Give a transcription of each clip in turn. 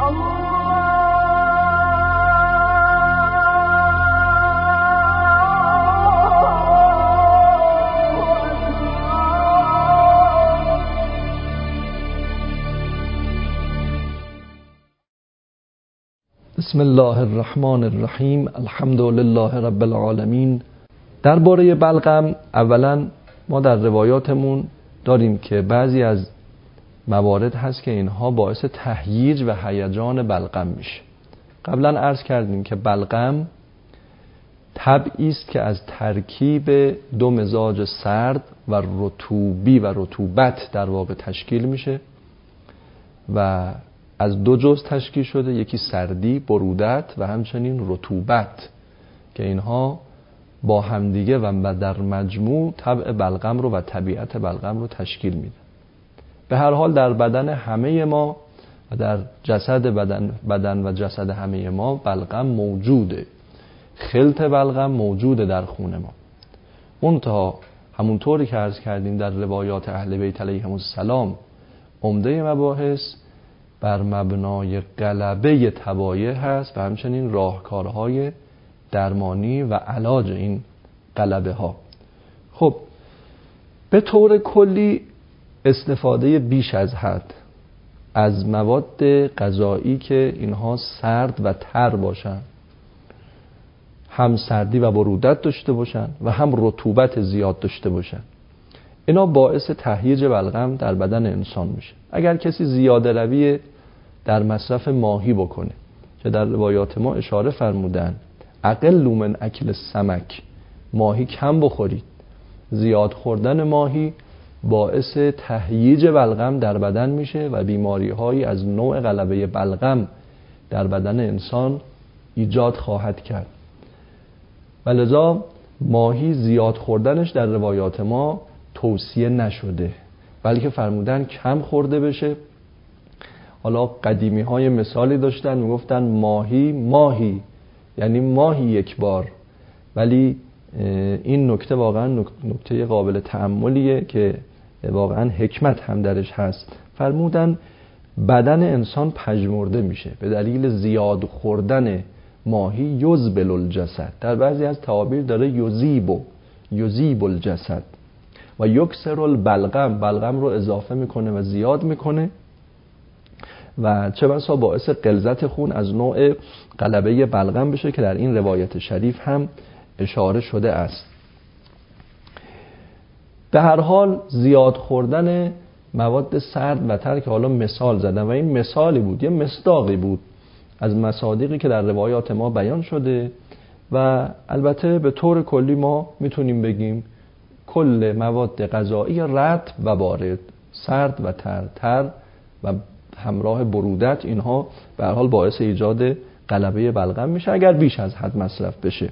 بسم الله الرحمن الرحیم. الحمد لله رب العالمین. درباره بلغم اولا ما در روایاتمون داریم که بعضی از موارد هست که اینها باعث تهییج و هیجان بلغم میشه. قبلا عرض کردیم که بلغم طبعی است که از ترکیب دو مزاج سرد و رطوبی و رطوبت در واقع تشکیل میشه و از دو جزء تشکیل شده، یکی سردی، برودت و همچنین رطوبت که اینها با همدیگه و در مجموع طبع بلغم رو و طبیعت بلغم رو تشکیل میده. به هر حال در بدن همه ما و در جسد بدن و جسد همه ما بلغم موجوده، خلط بلغم موجوده در خون ما. منتها همونطوری که عرض کردیم در روایات اهل بیت علیهم السلام عمده مباحث بر مبنای غلبه طبایع هست و همچنین راهکارهای درمانی و علاج این غلبه ها. خب به طور کلی استفاده بیش از حد از مواد غذایی که اینها سرد و تر باشن، هم سردی و برودت داشته باشن و هم رطوبت زیاد داشته باشن، اینا باعث تهییج بلغم در بدن انسان میشه. اگر کسی زیاده روی در مصرف ماهی بکنه که در روایات ما اشاره فرمودن اقل من اکل سمک، ماهی کم بخورید، زیاد خوردن ماهی باعث تهییج بلغم در بدن میشه و بیماری‌هایی از نوع غلبه بلغم در بدن انسان ایجاد خواهد کرد. ولذا ماهی زیاد خوردنش در روایات ما توصیه نشده، بلکه فرمودن کم خورده بشه. حالا قدیمی های مثالی داشتن میگفتن ماهی یعنی ماهی یک بار، ولی این نکته واقعا نکته قابل تأملیه که واقعا حکمت هم درش هست. فرمودن بدن انسان پژمرده میشه به دلیل زیاد خوردن ماهی، یذبل الجسد، در بعضی از تعابیر داره یذیب الجسد و یکسر البلغم، بلغم رو اضافه میکنه و زیاد میکنه و چه بسا باعث غلظت خون از نوع غلبه بلغم بشه که در این روایت شریف هم اشاره شده است. به هر حال زیاد خوردن مواد سرد و تر که حالا مثال زدم و این مثالی بود، یه مصداقی بود از مصادیقی که در روایات ما بیان شده و البته به طور کلی ما میتونیم بگیم کل مواد غذایی رطب و بارد، سرد و تر و همراه برودت، اینها به هر حال باعث ایجاد غلبه بلغم میشه اگر بیش از حد مصرف بشه.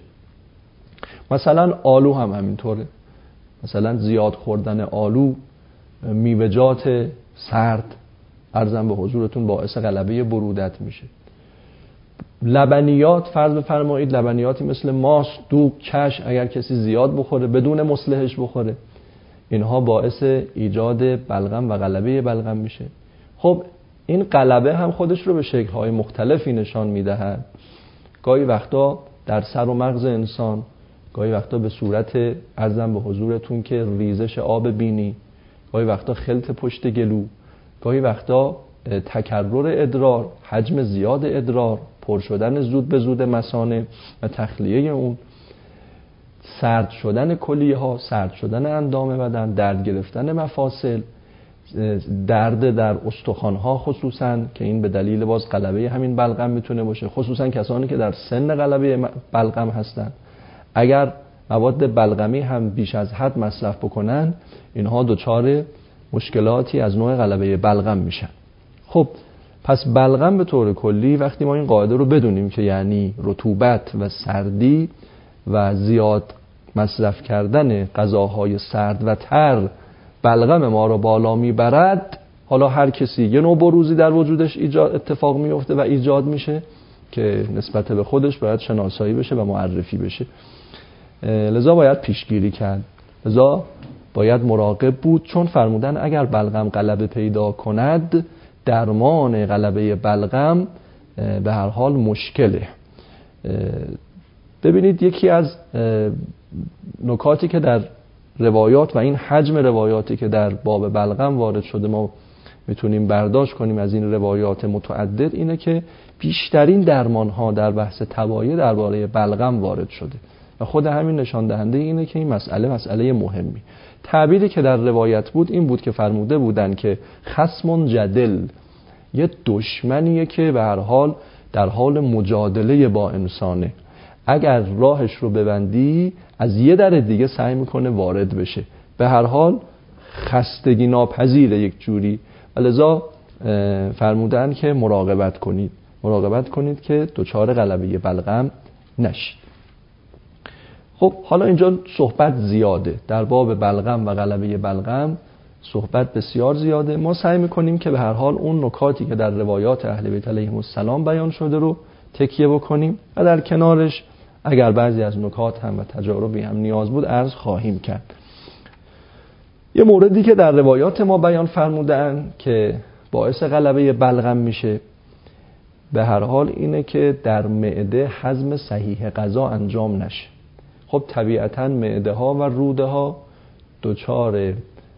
مثلا آلو هم همینطوره، مثلا زیاد خوردن آلو، میوه‌جات سرد عرضم به حضورتون باعث غلبه برودت میشه. لبنیات، فرض بفرمایید لبنیاتی مثل ماست، دوغ، کش اگر کسی زیاد بخوره بدون مصلحش بخوره، اینها باعث ایجاد بلغم و غلبه بلغم میشه. خب این غلبه هم خودش رو به شکل‌های مختلفی نشان میدهد. گاهی وقتا در سر و مغز انسان، گاهی وقتا به صورت عرضم به حضورتون که ریزش آب بینی، گاهی وقتا خلط پشت گلو، گاهی وقتا تکرر ادرار، حجم زیاد ادرار، پر شدن زود به زود مثانه و تخلیه اون، سرد شدن کلیه ها، سرد شدن اندام بدن، درد گرفتن مفاصل، درد در استخوان ها خصوصا که این به دلیل باز غلبه همین بلغم میتونه باشه، خصوصا کسانی که در سن غلبه بلغم هستن. اگر مواد بلغمی هم بیش از حد مصرف بکنن اینها دچار مشکلاتی از نوع غلبه بلغم میشن. خب پس بلغم به طور کلی وقتی ما این قاعده رو بدونیم که یعنی رطوبت و سردی و زیاد مصرف کردن غذاهای سرد و تر بلغم ما رو بالا میبرد، حالا هر کسی یه نوع بروزی در وجودش اتفاق میفته و ایجاد میشه که نسبت به خودش باید شناسایی بشه و معرفی بشه. لذا باید پیشگیری کرد، لذا باید مراقب بود، چون فرمودن اگر بلغم غلبه پیدا کند درمان غلبه بلغم به هر حال مشکله. ببینید یکی از نکاتی که در روایات و این حجم روایاتی که در باب بلغم وارد شده ما میتونیم برداشت کنیم از این روایات متعدد اینه که بیشترین درمان‌ها در بحث توایع درباره بلغم وارد شده و خود همین نشان دهنده اینه که این مسئله مهمی. تعبیری که در روایت بود این بود که فرموده بودن که خصم جدل، یه دشمنیه که به هر حال در حال مجادله با انسانه، اگر راهش رو ببندی از یه در دیگه سعی میکنه وارد بشه، به هر حال خستگی ناپذیره یک جوری، ولذا فرمودن که مراقبت کنید که دچار غلبه بلغم نشید. خب حالا اینجا صحبت زیاده در باب بلغم و غلبه بلغم، صحبت بسیار زیاده. ما سعی میکنیم که به هر حال اون نکاتی که در روایات اهل بیت علیهم السلام بیان شده رو تکیه بکنیم و در کنارش اگر بعضی از نکات هم و تجاربی هم نیاز بود عرض خواهیم کرد. یه موردی که در روایات ما بیان فرمودن که باعث غلبه بلغم میشه به هر حال اینه که در معده هضم صحیح غذا انجام نشه. خب طبیعتاً معده ها و روده ها دچار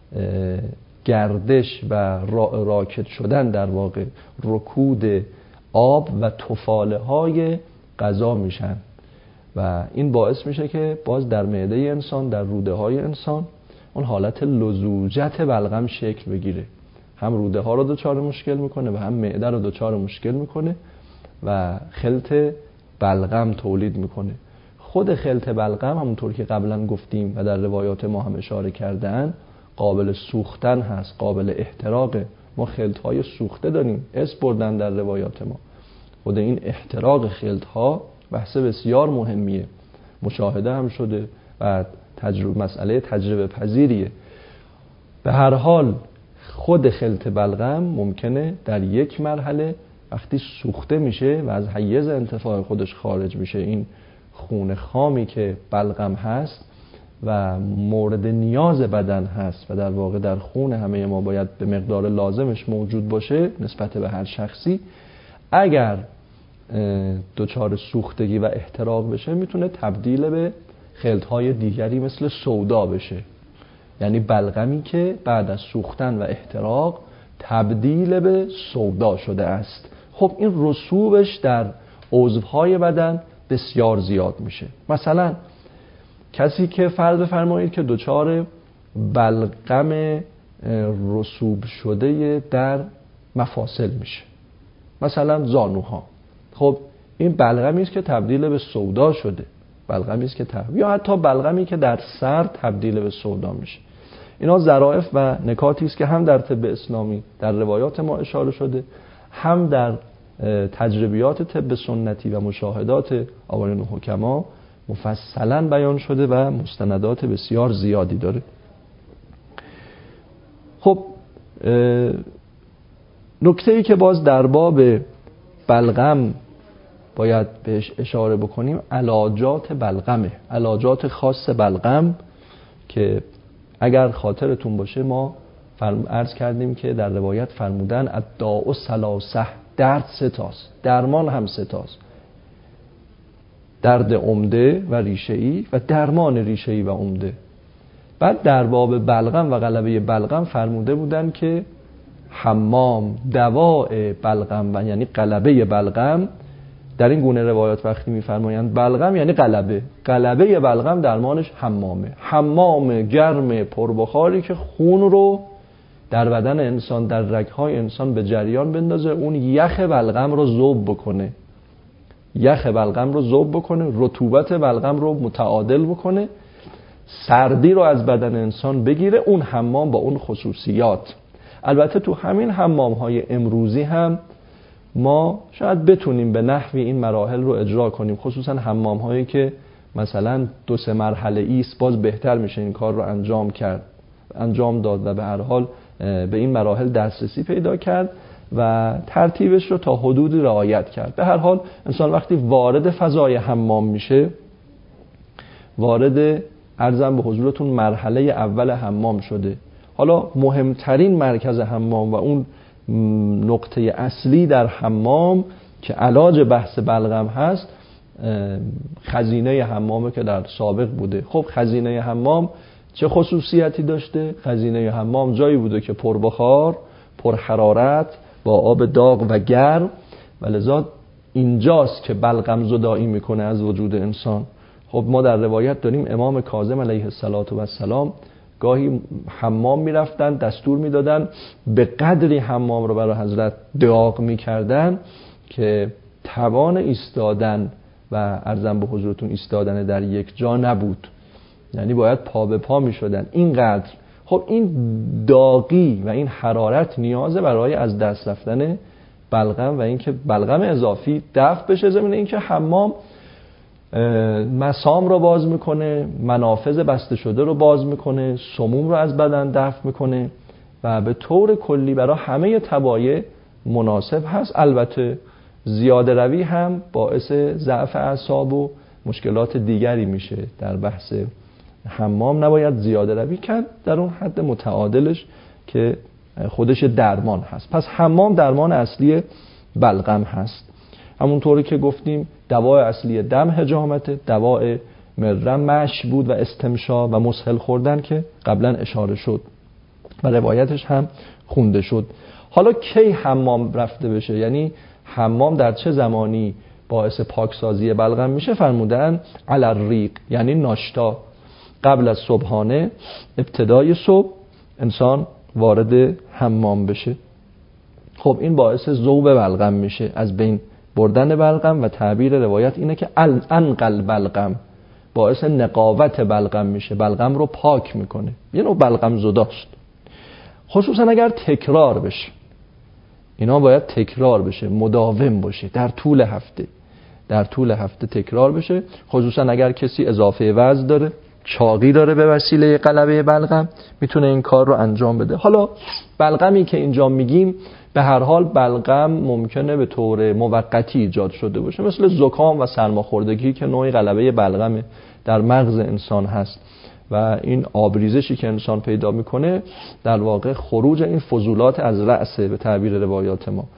گردش و راکد شدن، در واقع رکود آب و تفاله های غذا میشن و این باعث میشه که باز در معده انسان، در روده های انسان اون حالت لزوجت بلغم شکل بگیره، هم روده ها رو دچار مشکل میکنه و هم معده رو دچار مشکل میکنه و خلط بلغم تولید میکنه. خود خلط بلغم همونطور که قبلا گفتیم و در روایات ما هم اشاره کردن قابل سوختن هست، قابل احتراقه. ما خلط های سوخته داریم، اسم بردن در روایات ما. خود این احتراق خلط ها بحث بسیار مهمیه، مشاهده هم شده و مسئله تجربه پذیریه. به هر حال خود خلط بلغم ممکنه در یک مرحله وقتی سوخته میشه و از حیز انتفاع خودش خارج میشه، این خون خامی که بلغم هست و مورد نیاز بدن هست و در واقع در خون همه ما باید به مقدار لازمش موجود باشه نسبت به هر شخصی، اگر دچار سوختگی و احتراق بشه میتونه تبدیل به خلطهای دیگری مثل سودا بشه، یعنی بلغمی که بعد از سوختن و احتراق تبدیل به سودا شده است. خب این رسوبش در عضوهای بدن بسیار زیاد میشه. مثلا کسی که فرض بفرمایید که دچار بلغم رسوب شده در مفاصل میشه، مثلا زانوها، خب این بلغمی است که تبدیل به سودا شده، بلغمی است که یا حتی بلغمی که در سر تبدیل به سودا میشه. اینا ظرافت و نکاتی است که هم در طب اسلامی در روایات ما اشاره شده، هم در تجربیات طب سنتی و مشاهدات آقایان حکما مفصلا بیان شده و مستندات بسیار زیادی داره. خب نکته‌ای که باز در باب بلغم باید بهش اشاره بکنیم علاجات بلغمه، علاجات خاص بلغم که اگر خاطرتون باشه ما عرض کردیم که در روایت فرمودن الداء ثلاثه، درد سه تاست، درمان هم سه تاست، درد عمده و ریشه‌ای و درمان ریشه‌ای و عمده. بعد در باب بلغم و غلبه بلغم فرموده بودن که حمام دواء بلغم و یعنی غلبه بلغم. در این گونه روایات وقتی می‌فرمایند بلغم یعنی غلبه بلغم درمانش حمامه، حمام گرم پربخاری که خون رو در بدن انسان، در رگ‌های انسان به جریان بندازه، اون یخ بلغم رو ذوب بکنه، رطوبت بلغم رو متعادل بکنه، سردی رو از بدن انسان بگیره. اون حمام با اون خصوصیات. البته تو همین حمام‌های امروزی هم ما شاید بتونیم به نحوی این مراحل رو اجرا کنیم، خصوصا حمام‌هایی که مثلا 2-3 مرحله است، باز بهتر میشه این کار رو انجام داد و به هر حال به این مراحل دسترسی پیدا کرد و ترتیبش رو تا حدودی رعایت کرد. به هر حال انسان وقتی وارد فضای حمام میشه، وارد عرضم به حضورتون مرحله اول حمام شده. حالا مهمترین مرکز حمام و اون نقطه اصلی در حمام که علاج بحث بلغم هست خزینه حمامه که در سابق بوده. خب خزینه حمام چه خصوصیتی داشته؟ خزینه حمام جایی بوده که پربخار، پرحرارت، با آب داغ و گرم، و لذا اینجاست که بلغم زدایی میکنه از وجود انسان. خب ما در روایت داریم امام کاظم علیه السلام گاهی حمام میرفتن، دستور میدادن به قدری حمام رو برای حضرت داغ میکردن که توان ایستادن و عرضم به حضورتون ایستادن در یک جا نبود، یعنی باید پا به پا میشدن اینقدر. خب این داغی و این حرارت نیازه برای از دست رفتن بلغم و اینکه بلغم اضافی دفع بشه. ضمن اینکه حمام مسام رو باز میکنه، منافذ بسته شده رو باز میکنه، سموم رو از بدن دفع میکنه و به طور کلی برای همه طبایع مناسب هست. البته زیاده روی هم باعث ضعف اعصاب و مشکلات دیگری میشه. در بحث حمام نباید زیاده روی کرد، در اون حد متعادلش که خودش درمان هست. پس حمام درمان اصلی بلغم هست. همونطوری که گفتیم دوای اصلی دم حجامته، دوای مرهم مشی بود و استمشا و مسهل خوردن که قبلا اشاره شد و روایتش هم خونده شد. حالا کی حمام رفته بشه، یعنی حمام در چه زمانی باعث پاکسازی بلغم میشه؟ فرمودن علی الریق، یعنی ناشتا قبل از صبحانه، ابتدای صبح انسان وارد حمام بشه. خب این باعث ذوب بلغم میشه، از بین بردن بلغم، و تعبیر روایت اینه که انقل بلغم، باعث نقاوت بلغم میشه، بلغم رو پاک میکنه. یه نوع بلغم زداست، خصوصا اگر تکرار بشه. اینا باید تکرار بشه، مداوم باشه، در طول هفته تکرار بشه. خصوصا اگر کسی اضافه وزن داره، چاقی داره، به وسیله غلبه بلغم میتونه این کار رو انجام بده. حالا بلغمی که اینجا میگیم به هر حال بلغم ممکنه به طور موقتی ایجاد شده باشه، مثل زکام و سرماخوردگی که نوعی غلبه بلغم در مغز انسان هست و این آبریزشی که انسان پیدا میکنه در واقع خروج این فضولات از رأسه به تعبیر روایات ما.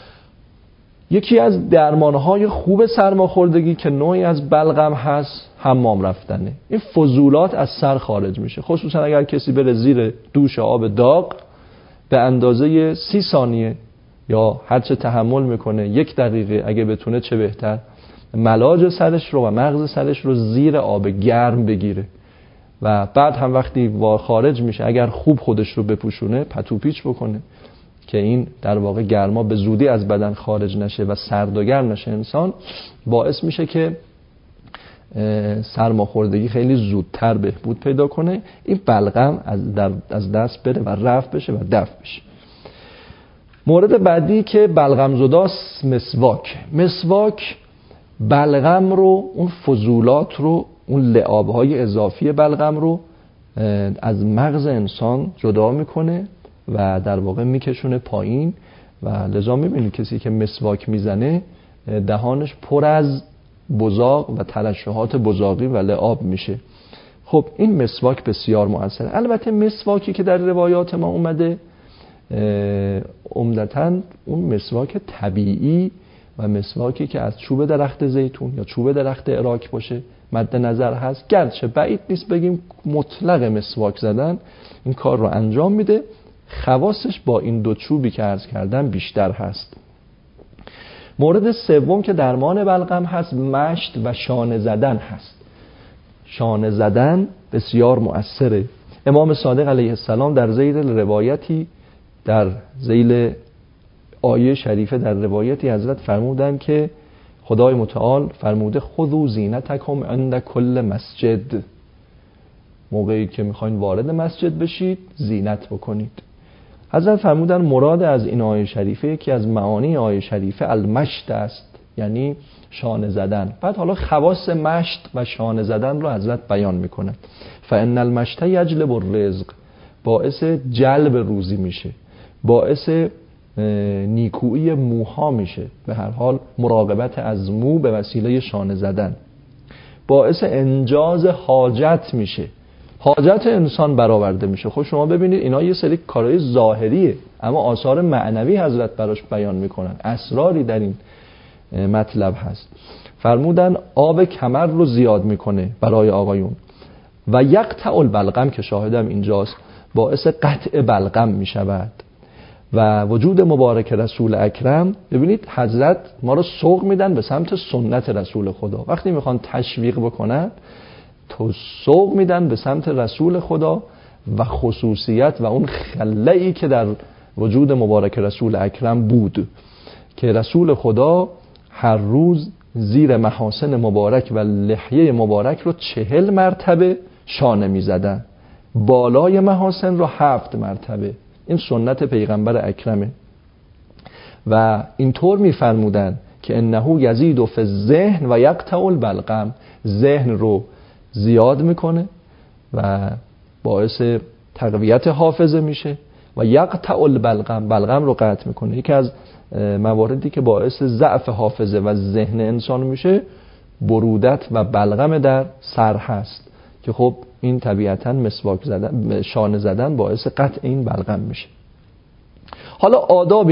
یکی از درمانهای خوب سرماخوردگی که نوعی از بلغم هست حمام رفتنه. این فضولات از سر خارج میشه، خصوصا اگر کسی بره زیر دوش آب داغ به اندازه 30 ثانیه یا هرچه تحمل میکنه 1 دقیقه، اگه بتونه چه بهتر، ملاج سرش رو و مغز سرش رو زیر آب گرم بگیره و بعد هم وقتی خارج میشه اگر خوب خودش رو بپوشونه، پتو پیچ بکنه که این در واقع گرما به زودی از بدن خارج نشه و سرد و گرم نشه انسان، باعث میشه که سرماخوردگی خیلی زودتر بهبود پیدا کنه، این بلغم از دست بره و رفع بشه و دفع بشه. مورد بعدی که بلغم زداست مسواک بلغم رو، اون فضولات رو، اون لعابهای اضافی بلغم رو از مغز انسان جدا میکنه و در واقع میکشونه پایین و لذا میبینید کسی که مسواک میزنه دهانش پر از بزاق و ترشحات بزاقی و لعاب میشه. خب این مسواک بسیار مؤثره. البته مسواکی که در روایات ما اومده عمدتاً اون مسواک طبیعی و مسواکی که از چوب درخت زیتون یا چوب درخت اراک باشه مد نظر هست، گرچه بعید نیست بگیم مطلق مسواک زدن این کار رو انجام میده، خواصش با این 2 چوبی که عرض کردم بیشتر هست. مورد سوم که درمان بلغم هست مشط و شانه زدن هست. شانه زدن بسیار مؤثره. امام صادق علیه السلام در ذیل روایتی، در ذیل آیه شریفه در روایتی حضرت فرمودن که خدای متعال فرموده خذوا زینتکم عند کل مسجد، موقعی که میخواین وارد مسجد بشید زینت بکنید. حضرت فرمودن مراد از این آیه شریفه یکی از معانی آیه شریفه المشط است، یعنی شانه زدن. بعد حالا خواص مشط و شانه زدن رو حضرت بیان میکنه. فان المشط یجلب الرزق، باعث جلب روزی میشه، باعث نیکویی موها میشه، به هر حال مراقبت از مو به وسیله شانه زدن، باعث انجاز حاجت میشه، حاجت انسان برآورده میشه. خب شما ببینید اینا یه سری کارهای ظاهریه اما آثار معنوی حضرت براش بیان میکنن، اسراری در این مطلب هست. فرمودن آب کمر رو زیاد میکنه برای آقایون و یقطع البلغم که شاهدم اینجاست باعث قطع بلغم میشود. و وجود مبارک رسول اکرم، ببینید حضرت ما رو سوق میدن به سمت سنت رسول خدا. وقتی میخوان تشویق بکنن تو سوق میدن به سمت رسول خدا و خصوصیت و اون خله‌ای که در وجود مبارک رسول اکرم بود که رسول خدا هر روز زیر محاسن مبارک و لحیه مبارک رو 40 مرتبه شانه میزدن، بالای محاسن رو 7 مرتبه. این سنت پیغمبر اکرمه. و اینطور میفرمودن که انه یزید فی الذهن و یقطع البلغم، ذهن رو زیاد میکنه و باعث تقویت حافظه میشه و یقطع البلغم، بلغم رو قطع میکنه. یکی از مواردی که باعث ضعف حافظه و ذهن انسان میشه برودت و بلغم در سر هست که خب این طبیعتاً مسواک زدن، شانه زدن باعث قطع این بلغم میشه. حالا آدابی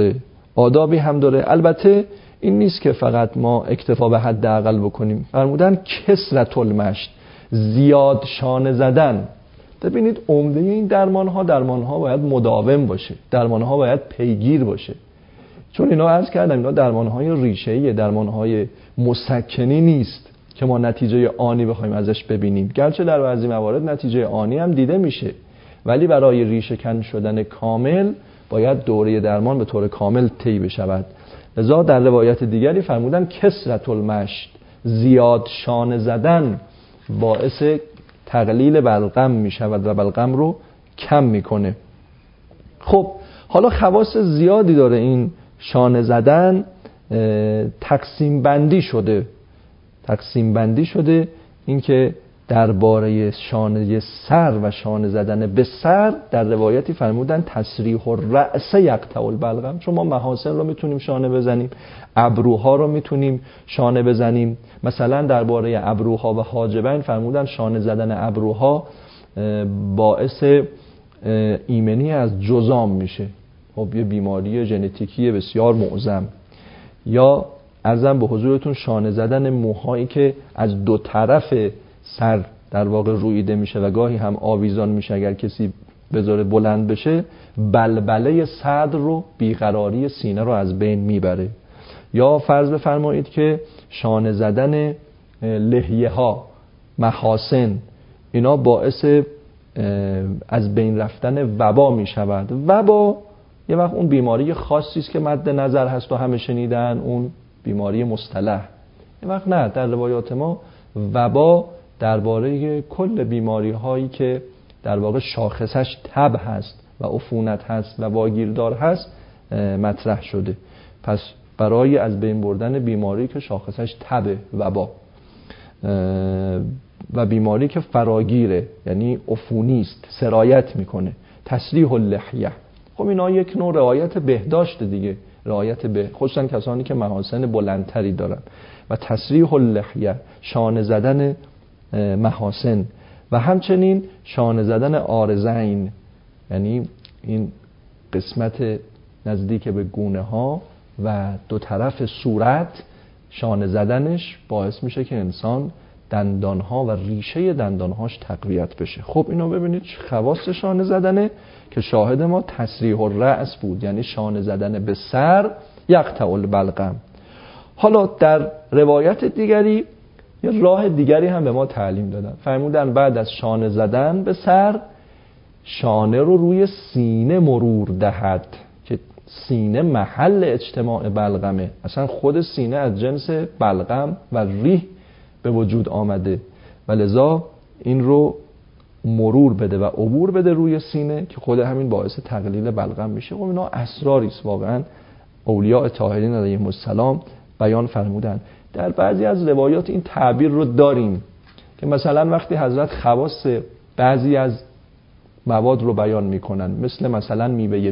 هم داره. البته این نیست که فقط ما اکتفا به حداقل بکنیم. فرمودن کثرت المشط، زیاد شانه زدن. ببینید عمده این درمان ها باید مداوم باشه، درمان ها باید پیگیر باشه، چون اینا عرض کردم اینا درمان های ریشه‌ای، درمان های مسکنی نیست که ما نتیجه آنی بخوایم ازش ببینیم. گرچه در بعضی موارد نتیجه آنی هم دیده میشه، ولی برای ریشه کن شدن کامل باید دوره درمان به طور کامل طی بشود. لذا در روایت دیگری فرمودن کثرت المشط، زیاد شانه زدن باعث تقلیل بلغم میشود و بلغم رو کم میکنه. خب حالا خواص زیادی داره این شانه زدن. تقسیم بندی شده این که درباره شانه سر و شانه زدن به سر در روایتی فرمودن تسریح الرأس یقطع البلغم، چون ما محاسن رو میتونیم شانه بزنیم، ابروها رو میتونیم شانه بزنیم. مثلا درباره ابروها و حاجبین فرمودن شانه زدن ابروها باعث ایمنی از جذام میشه. خب یه بیماری ژنتیکی بسیار معظم. یا عرضم به حضورتون شانه زدن موهایی که از دو طرف سر در واقع رویده میشه و گاهی هم آویزان میشه، اگر کسی بذاره بلند بشه بلبله صدر رو، بیقراری سینه رو از بین میبره. یا فرض بفرمایید که شانه زدن لحیه ها، محاسن، اینا باعث از بین رفتن وبا میشود. وبا یه وقت اون بیماری خاصی است که مد نظر هست و همه شنیدن، اون بیماری مصطلح. یه وقت نه، در روایات ما وبا درباره کل بیماری هایی که در واقع شاخصش تب هست و عفونت هست و واگیردار هست مطرح شده. پس برای از بین بردن بیماری که شاخصش تب، وبا، و بیماری که فراگیره یعنی عفونی است، سرایت میکنه، تسریح اللحیه. خب اینا یک نوع رعایت بهداشت دیگه، خصوصا کسانی که محاسن بلندتری دارن. و تسریح اللحیه، شانه زدن محاسن، و همچنین شانه زدن عارضین، یعنی این قسمت نزدیک به گونه ها و دو طرف صورت، شانه زدنش باعث میشه که انسان دندانها و ریشه دندانهاش تقویت بشه. خب اینو ببینید خواص شانه زدنه که شاهد ما تسریح الرأس بود، یعنی شانه زدن به سر، یقطع البلغم. حالا در روایت دیگری یه راه دیگری هم به ما تعلیم دادن. فرمودن بعد از شانه زدن به سر، شانه رو روی سینه مرور دهد که سینه محل اجتماع بلغمه. اصلا خود سینه از جنس بلغم و ریح به وجود آمده و لذا این رو مرور بده و عبور بده روی سینه که خود همین باعث تقلیل بلغم میشه. و اینا اسراری است واقعا اولیاء طاهرین علیهم السلام بیان فرمودن. در بعضی از روایات این تعبیر رو داریم که مثلا وقتی حضرت خواص بعضی از مواد رو بیان میکنن، مثلا میوه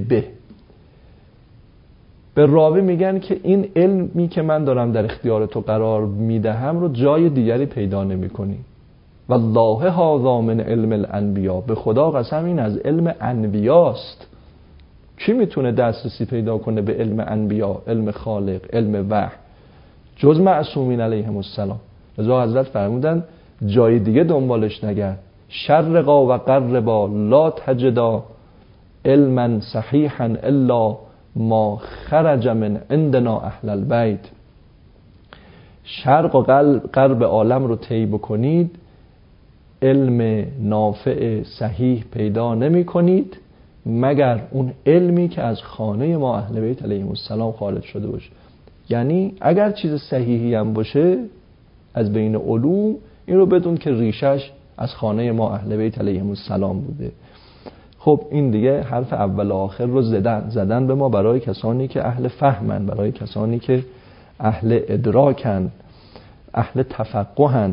به راوی میگن که این علمی که من دارم در اختیار تو قرار میدهم رو جای دیگری پیدا نمیکنی. والله هذا من علم الانبیا، به خدا قسم این از علم انبیاست. کی میتونه دسترسی پیدا کنه به علم انبیا، علم خالق، علم وحی؟ جز معصومین علیهم السلام. رضا حضرت فرمودن جای دیگه دنبالش نگرد. شرقا و غربا لا تجدا علما صحیحا الا ما خرج من عندنا اهل البیت. شرق و غرب عالم رو طی بکنید، علم نافع صحیح پیدا نمی کنید مگر اون علمی که از خانه ما اهل بیت علیهم السلام خارج شده باشه. یعنی اگر چیز صحیحی هم باشه از بین علوم، این رو بدون که ریشش از خانه ما اهل بیت علیهم السلام بوده. خب این دیگه حرف اول و آخر رو زدن به ما برای کسانی که اهل فهمن، برای کسانی که اهل ادراکن، اهل تفقهن.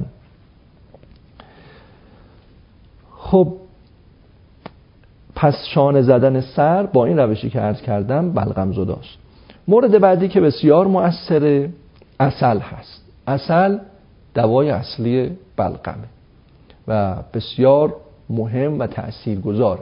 خب پس شانه زدن سر با این روشی که عرض کردم بلغم زداست. مورد بعدی که بسیار مؤثره عسل هست. عسل دوای اصلی بلغمه و بسیار مهم و تأثیرگذاره.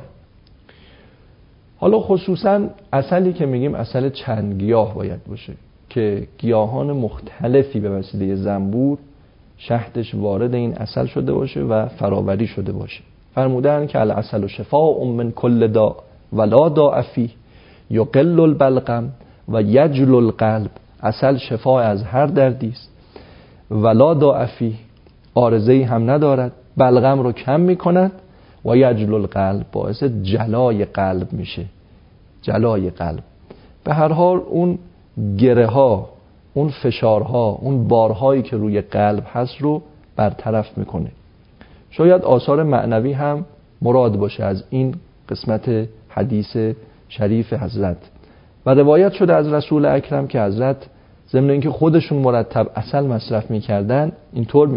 حالا خصوصا عسلی که میگیم عسل چند گیاه باید باشه که گیاهان مختلفی به وسیله زنبور شهدش وارد این عسل شده باشه و فراوری شده باشه. فرمودن که العسل شفاء من کل داء ولا داء فیه یقل البلغم و یجل القلب. عسل شفا از هر دردی است، ولا داء فیه عارضه‌ای هم ندارد، بلغم رو کم میکند و یجل القلب باعث جلای قلب میشه. جلای قلب به هر حال اون گره ها، اون فشارها، اون بارهایی که روی قلب هست رو برطرف میکنه. شاید آثار معنوی هم مراد باشه از این قسمت حدیث شریف حضرت. و روایت شده از رسول اکرم که حضرت ضمن اینکه خودشون مرتب عسل مصرف میکردن اینطور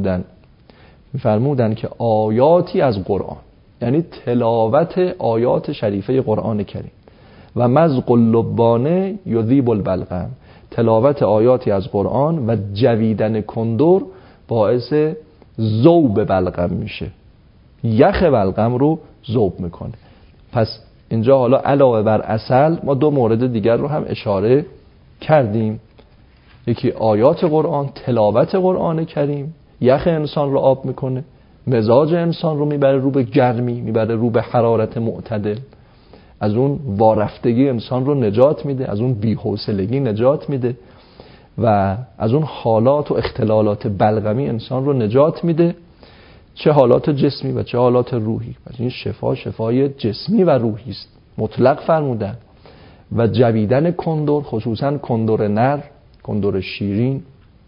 میفرمودن که آیاتی از قرآن، یعنی تلاوت آیات شریفه قرآن کریم، و مزق اللبانه یذیب البلغم، تلاوت آیاتی از قرآن و جویدن کندر باعث ذوب بلغم میشه، یخ بلغم رو ذوب میکنه. پس اینجا حالا علاوه بر عسل ما دو مورد دیگر رو هم اشاره کردیم. یکی آیات قرآن، تلاوت قرآن کریم یخ انسان رو آب میکنه، مزاج انسان رو میبره رو به گرمی، میبره رو به حرارت معتدل، از اون وارفتگی انسان رو نجات میده، از اون بی‌حوصلگی نجات میده و از اون حالات و اختلالات بلغمی انسان رو نجات میده، چه حالات جسمی و چه حالات روحی. پس این شفای جسمی و روحی است مطلق فرمودن. و جویدن کندر، خصوصا کندر نر، کندر شیرین،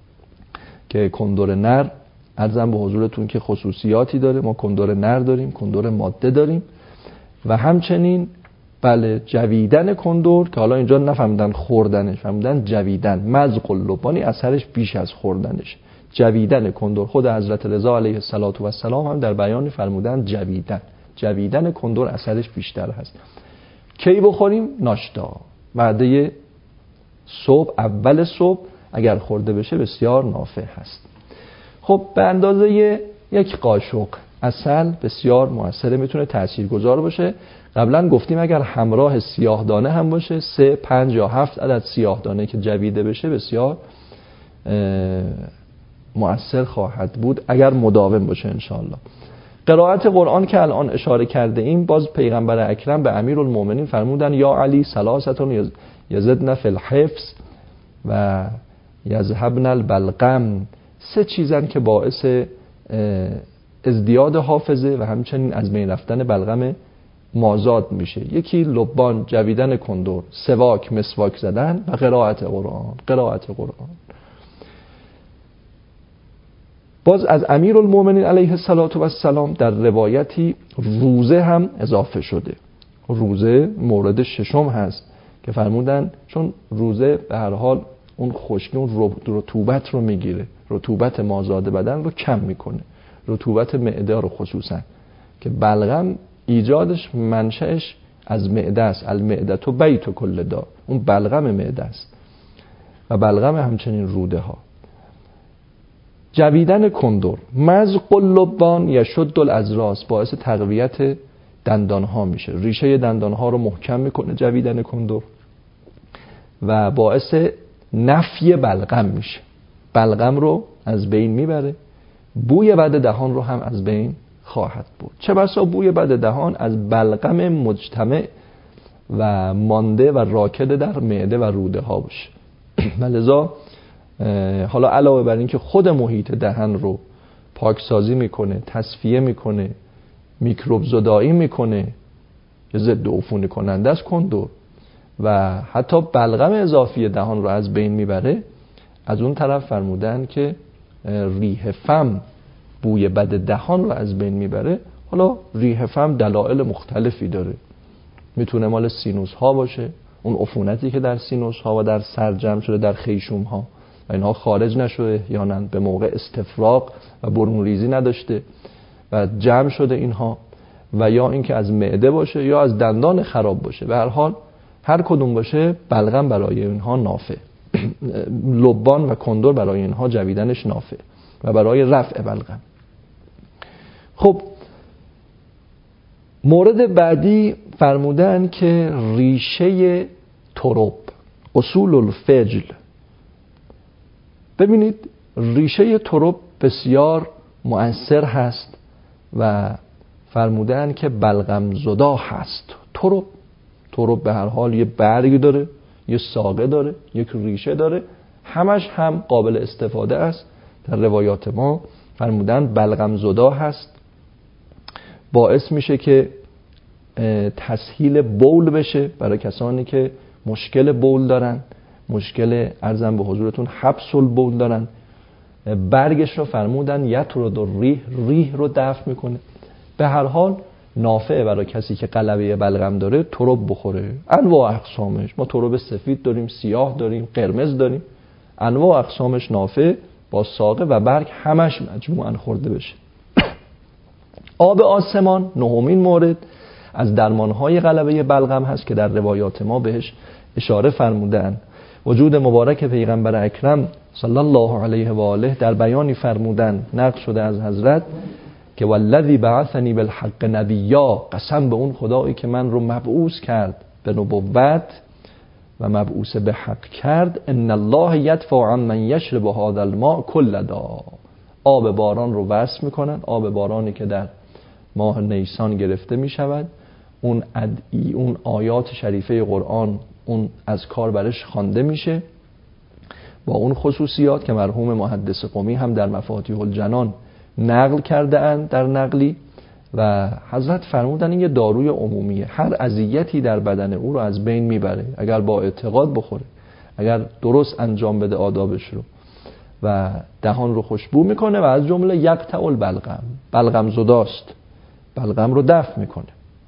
که کندر نر عرضم به حضورتون که خصوصیاتی داره. ما کندر نر داریم، کندر ماده داریم و همچنین بله جویدن کندر که حالا اینجا نفهمیدن خوردنش، فهمیدن جویدن. مزق اللبانی اثرش بیش از خوردنش. جویدن کندر خود حضرت رضا علیه السلام هم در بیان فرمودن جویدن کندر اثرش بیشتر هست. کی بخوریم؟ ناشتا، وعده صبح، اول صبح اگر خورده بشه بسیار نافع هست. خب به اندازه یک قاشق عسل بسیار موثره، میتونه تاثیرگذار باشه. قبلا گفتیم اگر همراه سیاه دانه هم باشه، 3، 5 یا 7 عدد سیاه دانه که جویده بشه بسیار مؤثر خواهد بود اگر مداوم باشه انشاءالله. قرائت قرآن که الان اشاره کرده ایم، باز پیغمبر اکرم به امیرالمومنین فرمودن یا علی ثلاثه یزدن فی الحفظ و یذهبن البلغم. 3 چیزن که باعث ازدیاد حافظه و همچنین از بین رفتن بلغم مازاد میشه. یکی لبان، جویدن کندر، سواک، مسواک زدن و قرائت قرآن. باز از امیرالمومنین علیه السلام در روایتی روزه هم اضافه شده. روزه مورد 6 هست که فرمودن چون روزه به هر حال اون خشکی، اون رطوبت رو میگیره، رطوبت مازاد بدن رو کم میکنه، رطوبت معده رو خصوصا، که بلغم ایجادش منشأش از معده است. المعده تو بیت کل داء، اون بلغم معده است و بلغم همچنین روده ها. جویدن کندر، مزق اللبان یشد الاضراس، باعث تقویت دندان ها میشه، ریشه دندان ها رو محکم میکنه جویدن کندر و باعث نفی بلغم میشه. بلغم رو از بین میبره، بوی بد دهان رو هم از بین خواهد برد. چه بسا بوی بد دهان از بلغم مجتمع و مانده و راکده در معده و روده ها باشه. لذا حالا علاوه بر این که خود محیط دهن رو پاکسازی میکنه، تصفیه میکنه، میکروب زدایی میکنه، ضد عفونی کننده است کندر، و حتی بلغم اضافی دهان رو از بین میبره، از اون طرف فرمودن که ریح فم بوی بد دهان رو از بین میبره. حالا ریح فم دلایل مختلفی داره، میتونه مال سینوس ها باشه، اون عفونتی که در سینوس ها و در سر جمع شده در خیشوم ها و اینها خارج نشده یا نه به موقع استفراغ و برون ریزی نداشته و جمع شده اینها، و یا اینکه از معده باشه یا از دندان خراب باشه. به هر حال هر کدوم باشه بلغم برای اینها نافع، لبان و کندر برای اینها جویدنش نافع و برای رفع بلغم. خب مورد بعدی فرمودن که ریشه ترب، اصول الفجل. ببینید ریشه ترب بسیار مؤثر هست و فرمودن که بلغم زدا هست. ترب به هر حال یه برگ داره، یه ساقه داره، یک ریشه داره، همش هم قابل استفاده است. در روایات ما فرمودن بلغم زدا هست، باعث میشه که تسهیل بول بشه برای کسانی که مشکل بول دارن، مشکل عرضم به حضورتون حبس البول دارن. برگش رو فرمودن یطرد ریح رو دفع میکنه. به هر حال نافعه برای کسی که قلبه بلغم داره ترب بخوره. انواع اقسامش، ما ترب سفید داریم، سیاه داریم، قرمز داریم، انواع اقسامش نافع با ساقه و برگ همش مجموعاً خورده بشه. آب آسمان نهمین مورد از درمانهای قلبه بلغم هست که در روایات ما بهش اشاره فرمودن. وجود مبارک پیغمبر اکرم صلی الله علیه و آله در بیانی فرمودن، نقل شده از حضرت که والذی بعثنی بالحق نبیا، قسم به اون خدایی که من رو مبعوث کرد به نبوت و مبعوث به حق کرد، ان الله یدفع عن من یشرب هذا الماء کل داء. آب باران رو وصل میکنن، آب بارانی که در ماه نیسان گرفته میشود، اون آیات شریفه قرآن اون از کار برش خوانده میشه با اون خصوصیات که مرحوم محدث قمی هم در مفاتیح الجنان نقل کرده اند در نقلی، و حضرت فرمودن این یه داروی عمومیه، هر اذیتی در بدن او رو از بین میبره اگر با اعتقاد بخوره، اگر درست انجام بده آدابش رو، و دهان رو خوشبو میکنه و از جمله یقطع البلغم، بلغم زداست، بلغم رو دفع میکنه.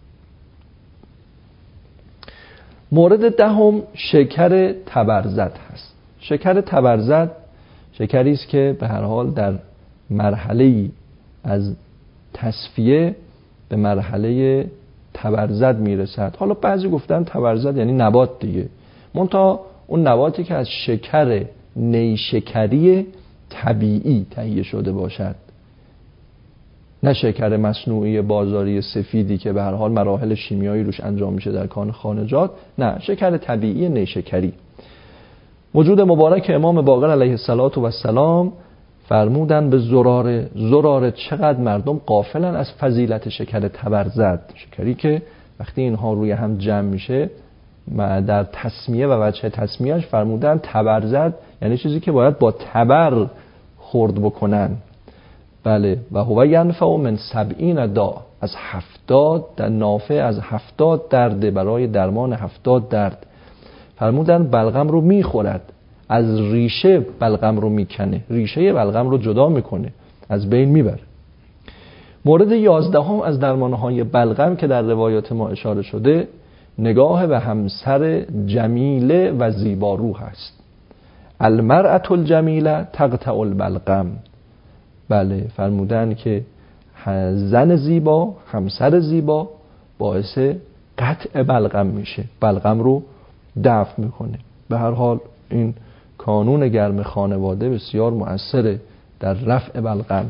مورد دهم شکر تبرزد هست. شکر تبرزد شکری است که به هر حال در مرحله‌ای از تصفیه به مرحله تبرزد میرسد. حالا بعضی گفتن تبرزد یعنی نبات دیگه، منتها اون نباتی که از شکر نیشکری طبیعی تهیه شده باشد، نه شکر مصنوعی بازاری سفیدی که به هر حال مراحل شیمیایی روش انجام میشه در کان خانجات، نه، شکر طبیعی نیشکری. وجود مبارک امام باقر علیه السلام فرمودن به زراره چقدر مردم غافلن از فضیلت شکر تبرزد، شکری که وقتی اینها روی هم جمع میشه در تسمیه و وجه تسمیهش فرمودن تبرزد یعنی چیزی که باید با تبر خورد بکنن. بله، و هو ینفع من 70 داء، از 70 نافع از 70 درد، برای درمان 70 درد. فرمودن بلغم رو میخورد، از ریشه بلغم رو میکنه، ریشه بلغم رو جدا میکنه، از بین میبره. مورد 11 از درمانهای بلغم که در روایات ما اشاره شده، نگاه به همسر جمیله و زیبارو هست. المرأة الجمیله تقطع البلغم. بله، فرمودن که زن زیبا، همسر زیبا باعث قطع بلغم میشه، بلغم رو دفع میکنه. به هر حال این کانون گرم خانواده بسیار مؤثره در رفع بلغم.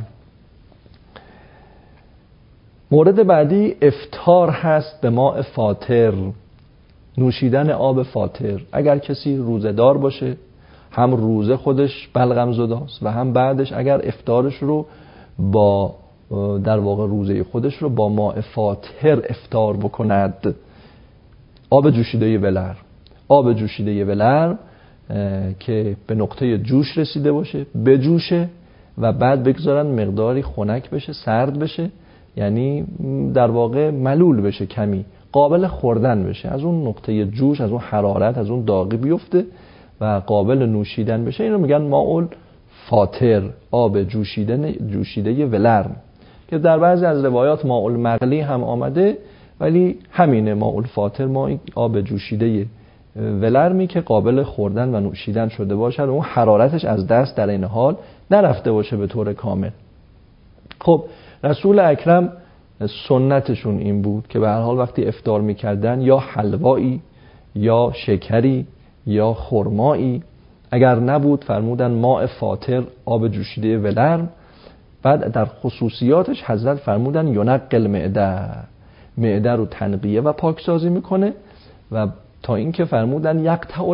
مورد بعدی افطار هست به ماء فاطر، نوشیدن آب فاطر. اگر کسی روزه‌دار باشه، هم روزه خودش بلغم زداست و هم بعدش اگر افطارش رو با در واقع روزه خودش رو با ماء فاطر افطار بکند. آب جوشیده ولرم، آب جوشیده ولرم که به نقطه جوش رسیده باشه، بجوشه و بعد بگذارن مقداری خنک بشه، سرد بشه، یعنی در واقع ملول بشه، کمی قابل خوردن بشه، از اون نقطه جوش، از اون حرارت، از اون داغی بیفته و قابل نوشیدن بشه. اینو میگن ماء فاطر، آب جوشیده ولرم، که در بعضی از روایات ماء المغلی هم آمده، ولی همینه ماء الفاطر، ما آب جوشیده ولرمی که قابل خوردن و نوشیدن شده باشه و اون حرارتش از دست در این حال نرفته باشه به طور کامل. خب رسول اکرم سنتشون این بود که به هر حال وقتی افطار میکردن یا حلوایی یا شکری یا خرمایی، اگر نبود فرمودن ماء فاطر، آب جوشیده ولرم. بعد در خصوصیاتش حضرت فرمودن ینقل معده رو تنقیه و پاکسازی میکنه و تا اینکه فرمودن یقطع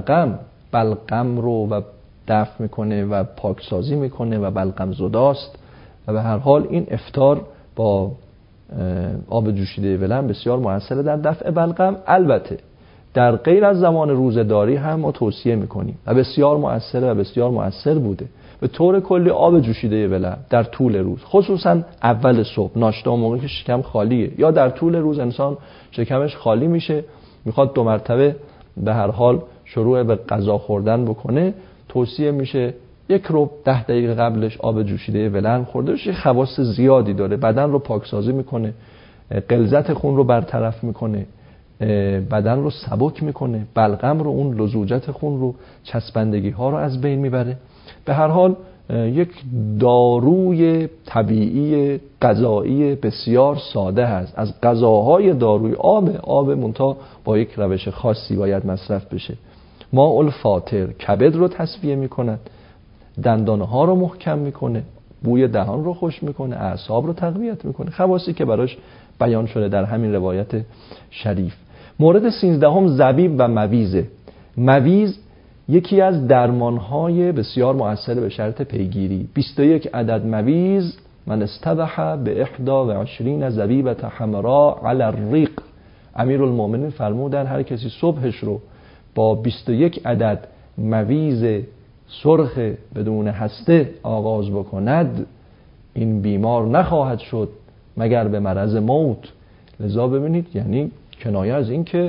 بلغم رو و دفع میکنه و پاکسازی میکنه و بلغم زداست. و به هر حال این افطار با آب جوشیده ولرم بسیار موثره در دفع بلغم. البته در غیر از زمان روزه‌داری هم ما توصیه میکنیم و بسیار موثره و بسیار موثر بوده. به طور کلی آب جوشیده ولرم در طول روز، خصوصا اول صبح ناشتا، موقعی که شکم خالیه یا در طول روز انسان شکمش خالی میشه، میخواد 2 مرتبه به هر حال شروع به غذا خوردن بکنه، توصیه میشه 1 ربع 10 دقیقه قبلش آب جوشیده ولرم خورده بشه. خواص زیادی داره، بدن رو پاکسازی میکنه، غلظت خون رو برطرف میکنه، بدن رو سبک میکنه، بلغم رو، اون لزوجت خون رو، چسبندگی ها رو از بین میبره. به هر حال یک داروی طبیعی غذایی بسیار ساده هست. از غذاهای داروی آب منتها با یک روش خاصی باید مصرف بشه. ماء الفاطر کبد رو تصفیه میکند، دندانها رو محکم میکنه، بوی دهان رو خوش میکنه، اعصاب رو تقویت میکنه، خواصی که براش بیان شده در همین روایت شریف. مورد 13 زبیب و مویزه. مویز یکی از درمانهای بسیار مؤثر به شرط پیگیری. 21 عدد مویز، من استبح به 21 زبیبة حمراء علی الریق. امیرالمومنین فرمودن هر کسی صبحش رو با 21 عدد مویز سرخ بدون هسته آغاز بکند، این بیمار نخواهد شد مگر به مرض موت. لذا ببینید یعنی کنایه از این که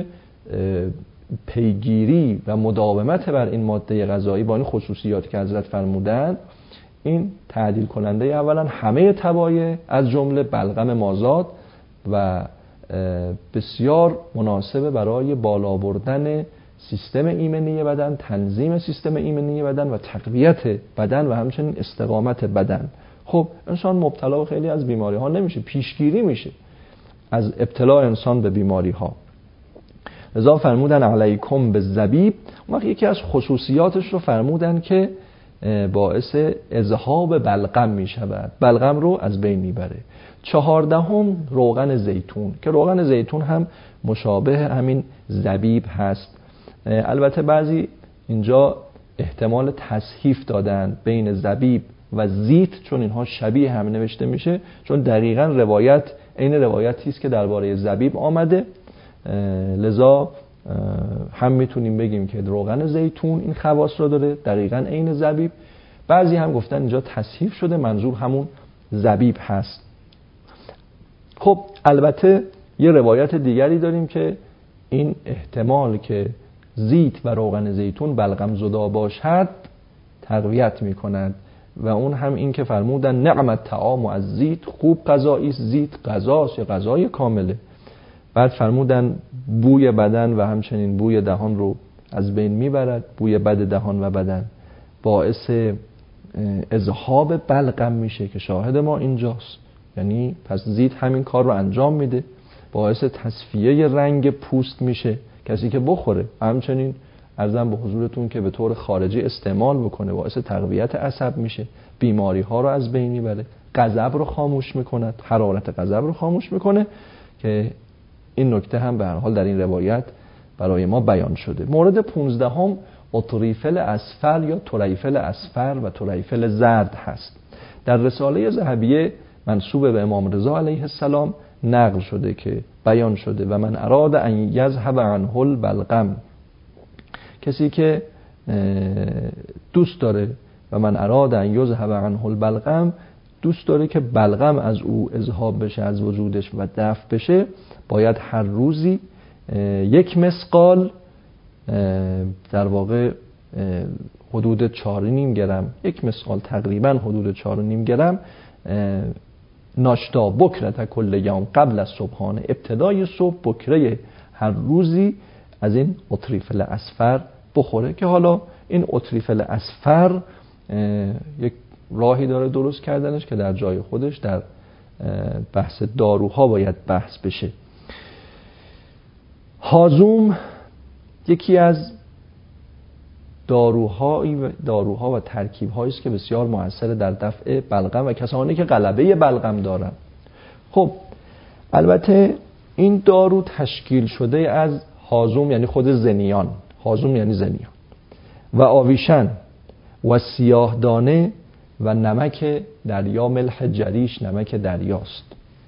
پیگیری و مداومت بر این ماده غذایی با این خصوصیات که حضرت فرمودن، این تعدیل کننده اولا همه تبایع از جمله بلغم مازاد و بسیار مناسب برای بالا بردن سیستم ایمنی بدن، تنظیم سیستم ایمنی بدن و تقویت بدن و همچنین استقامت بدن. خب انسان مبتلا به خیلی از بیماری ها نمیشه، پیشگیری میشه از ابتلا انسان به بیماری ها. لذا فرمودن علیکم بالزبیب. وقت یکی از خصوصیاتش رو فرمودن که باعث اذهاب بلغم می شود، بلغم رو از بین میبره. 14 روغن زیتون، که روغن زیتون هم مشابه همین زبیب هست. البته بعضی اینجا احتمال تصحیف دادن بین زبیب و زیت، چون اینها شبیه هم نوشته میشه، چون دقیقاً روایت این روایتی است که درباره زبیب آمده. لذا هم میتونیم بگیم که روغن زیتون این خواص رو داره، دقیقاً عین زبیب. بعضی هم گفتن اینجا تصحیف شده، منظور همون زبیب هست. خب البته یه روایت دیگری داریم که این احتمال که زیت و روغن زیتون بلغم زدا باشد تقویت میکنند و اون هم این که فرمودن نعم الطعام از زیت، خوب غذایی است، زیت غذاست یا غذای کامله. بعد فرمودن بوی بدن و همچنین بوی دهان رو از بین میبرد، بوی بد دهان و بدن باعث اذهاب بلغم میشه که شاهد ما اینجاست. یعنی پس زیت همین کار رو انجام میده، باعث تصفیه رنگ پوست میشه کسی که بخوره. همچنین عرضم به حضورتون که به طور خارجی استعمال بکنه باعث تقویت عصب میشه، بیماری ها رو از بین میبره، غضب رو خاموش میکنه، حرارت غضب رو خاموش میکنه، که این نکته هم به هر حال در این روایت برای ما بیان شده. مورد 15 اطریفل اصفر یا طریفل اصفر و طریفل زرد هست. در رساله ذهبیه منسوب به امام رضا علیه السلام نقل شده که بیان شده و من اراد ان یذهب عنه البلغم، کسی که دوست داره و من اراد ان یذهب عنه البلغم، دوست داره که بلغم از او اذهاب بشه، از وجودش و دفع بشه، باید هر روزی 1 مسقال، در واقع حدود 4.5 گرم، 1 مسقال تقریبا حدود 4.5 گرم ناشتا بکرت کل یوم قبل از صبحانه، ابتدای صبح بکره هر روزی از این اطریفل اصفر بخوره. که حالا این اطریفل اصفر یک راهی داره درست کردنش که در جای خودش در بحث داروها باید بحث بشه. هازوم یکی از داروها و ترکیب‌هایی است که بسیار مؤثر در دفع بلغم و کسانی که غلبه بلغم دارن. خب البته این دارو تشکیل شده از هازوم یعنی خود زنیان، هازوم یعنی زنیان و آویشن و سیاه دانه و نمک دریا، ملح جریش نمک دریاست،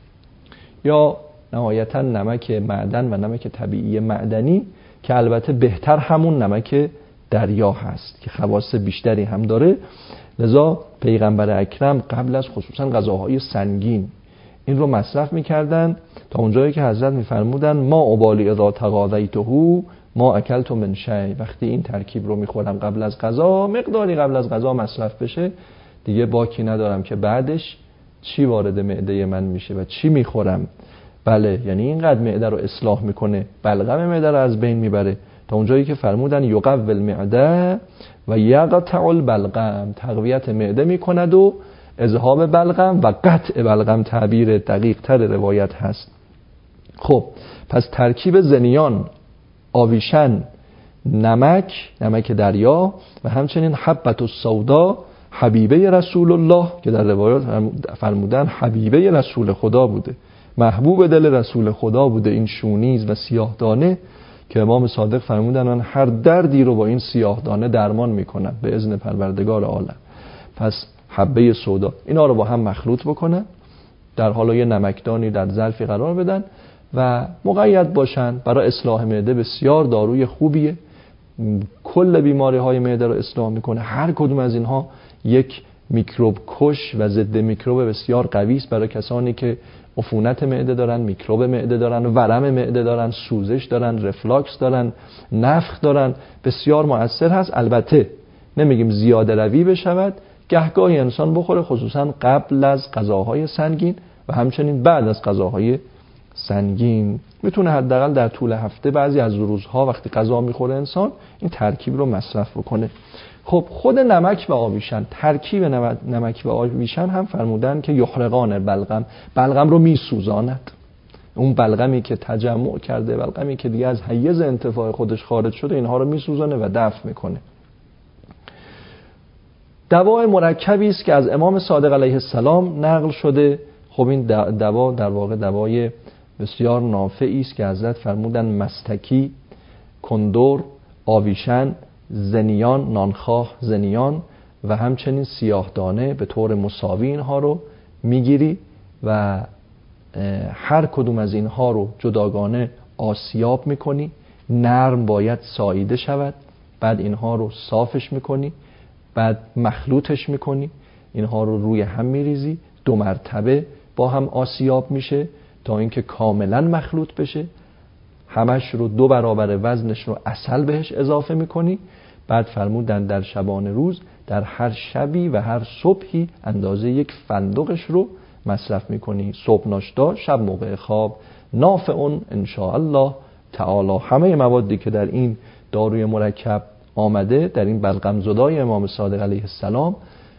یا نهایتا نمک معدن و نمک طبیعی معدنی که البته بهتر همون نمک دریا هست که خواص بیشتری هم داره. لذا پیغمبر اکرم قبل از خصوصا غذاهای سنگین این رو مصرف می‌کردن تا اونجایی که حضرت می‌فرمودن ما ابالی اذا تغاضیته ما اکلت من شیء، وقتی این ترکیب رو می‌خورم قبل از غذا، مقداری قبل از غذا مصرف بشه، دیگه باکی ندارم که بعدش چی وارد معده من میشه و چی می‌خورم. بله، یعنی اینقدر معده رو اصلاح میکنه، بلغم معده رو از بین میبره، تا اونجایی که فرمودن یقوی المعده و یقطع البلغم، تقویت معده میکند و اذهاب بلغم و قطع بلغم، تعبیر دقیق تر روایت هست. خب پس ترکیب زنیان، آویشن، نمک دریا و همچنین حبت السودا، حبیبه رسول الله که در روایات فرمودن حبیبه رسول خدا بوده، محبوب دل رسول خدا بوده، این شونیز و سیاه دانه که امام صادق فرمودن من هر دردی رو با این سیاه دانه درمان میکنم به اذن پروردگار عالم. پس حبه سودا اینا رو با هم مخلوط بکنن، در حالا یه نمکدانی در ظرفی قرار بدن و مقید باشن. برای اصلاح معده بسیار داروی خوبیه، کل بیماری های معده رو اصلاح میکنه. هر کدوم از اینها یک میکروب کش و ضد میکروب بسیار قوی است برای کسانی که عفونت معده دارن، میکروب معده دارن، ورم معده دارن، سوزش دارن، رفلاکس دارن، نفخ دارن، بسیار مؤثر هست. البته نمیگیم زیاده روی بشود، گهگاهی انسان بخوره، خصوصا قبل از غذاهای سنگین و همچنین بعد از غذاهای سنگین. میتونه حداقل در طول هفته بعضی از روزها وقتی غذا میخوره انسان این ترکیب رو مصرف بکنه. خب خود نمک و آویشن، ترکیب نمک و آویشن هم فرمودن که یحرقان بلغم رو میسوزاند. اون بلغمی که تجمع کرده، بلغمی که دیگه از حیز انتفاع خودش خارج شده، اینها رو میسوزانه و دفع میکنه. دواء مرکبی است که از امام صادق علیه السلام نقل شده. خب این دوا در واقع دوای بسیار نافعی است که حضرت فرمودن مستکی، کندور، آویشن، زنیان، نانخواه زنیان و همچنین سیاه دانه به طور مساوی اینها رو میگیری و هر کدوم از اینها رو جداگانه آسیاب میکنی. نرم باید ساییده شود، بعد اینها رو صافش میکنی، بعد مخلوطش میکنی، اینها رو روی هم میریزی، 2 مرتبه با هم آسیاب میشه تا اینکه کاملا مخلوط بشه. همش رو 2 برابر وزنش رو عسل بهش اضافه میکنی. بعد فرمودن در شبانه روز در هر شبی و هر صبحی اندازه 1 فندقش رو مصرف میکنی. صبح ناشتا، شب موقع خواب. نافعون ان شاء الله تعالی. همه موادی که در این داروی مرکب آمده در این بلغم زدای امام صادق علیه السلام،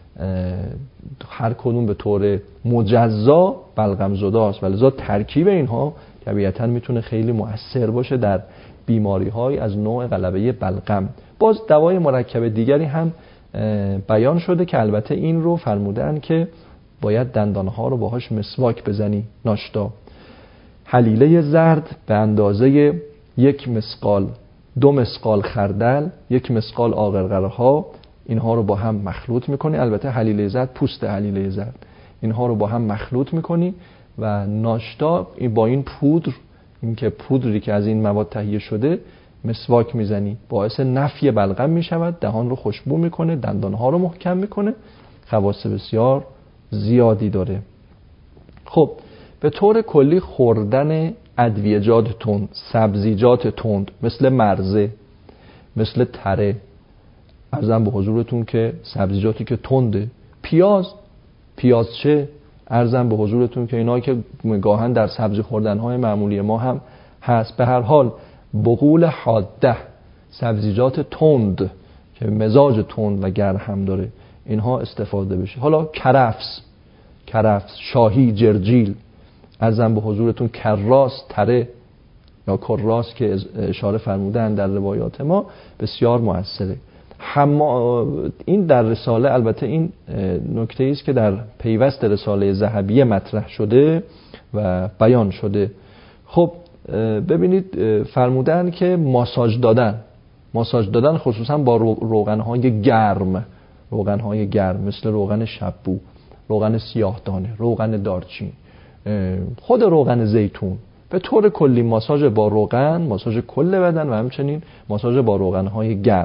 هر کدوم به طور مجزا بلغم زداست، ولذا ترکیب اینها طبیعتاً میتونه خیلی مؤثر باشه در بیماری‌های از نوع غلبه بلغم. باز دوای مرکب دیگری هم بیان شده که البته این رو فرمودن که باید دندانها رو باهاش مسواک بزنی. ناشتا حلیله زرد به اندازه 1 مسقال 2 مسقال خردل، 1 مسقال آقرقرها، اینها رو با هم مخلوط میکنی. البته حلیله زرد، پوست حلیله زرد، اینها رو با هم مخلوط میکنی و ناشتا با این پودر، این که پودری که از این مواد تهیه شده مسواک میزنی، باعث نفی بلغم میشود، دهان رو خوشبو میکنه، دندانها رو محکم میکنه، خواص بسیار زیادی داره. خب به طور کلی خوردن ادویه‌جات تند، سبزیجات تند مثل مرزه، مثل تره، عرضم به حضورتون که سبزیجاتی که تنده، پیاز چه، عرضم به حضورتون که اینا که گاهن در سبزی خوردن‌های معمولی ما هم هست. به هر حال بقول حاده، سبزیجات تند که مزاج تند و گرم هم داره، اینها استفاده بشه. حالا کرفس، شاهی، جرجیل، عرضم به حضورتون کراس، تره یا کراس که اشاره فرمودن در روایات ما، بسیار مؤثره. این در رساله، البته این نکته است که در پیوست رساله ذهبیه مطرح شده و بیان شده. خب ببینید فرمودن که ماساژ دادن خصوصا با روغن‌های گرم مثل روغن شبو، روغن سیاه‌دانه، روغن دارچین، خود روغن زیتون، به طور کلی ماساژ با روغن، ماساژ کل بدن و همچنین ماساژ با روغن‌های گرم.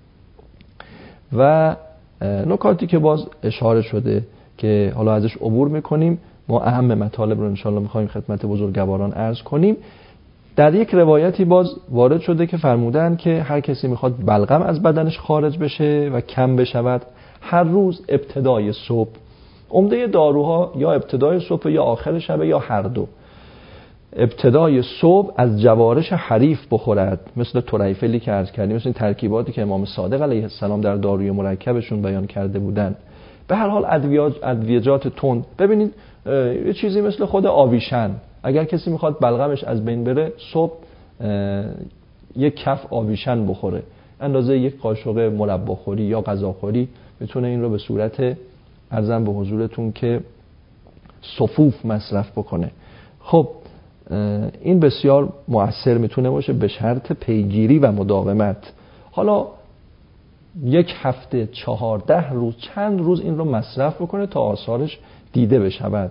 و نکاتی که باز اشاره شده که حالا ازش عبور میکنیم، ما اهم مطالب رو انشالله میخوایم خدمت بزرگواران عرض کنیم. در یک روایتی باز وارد شده که فرمودن که هر کسی میخواد بلغم از بدنش خارج بشه و کم بشود، هر روز ابتدای صبح، عمده داروها یا ابتدای صبح یا آخر شب یا هر دو، ابتدای صبح از جوارش حریف بخورد، مثل طریفلی که عرض کردیم، مثل این ترکیباتی که امام صادق علیه السلام در داروی مرکبشون بیان کرده بودن. به هر حال ادویه‌جات تند، ببینید یه چیزی مثل خود آویشن، اگر کسی میخواد بلغمش از بین بره، صبح یک کف آویشن بخوره، اندازه یک قاشق مرباخوری یا غذاخوری، میتونه این رو به صورت عرضم به حضورتون که صفوف مصرف بکنه. خب این بسیار مؤثر میتونه باشه به شرط پیگیری و مداومت. حالا یک هفته 14 روز، چند روز این رو مصرف بکنه تا آثارش دیده بشود.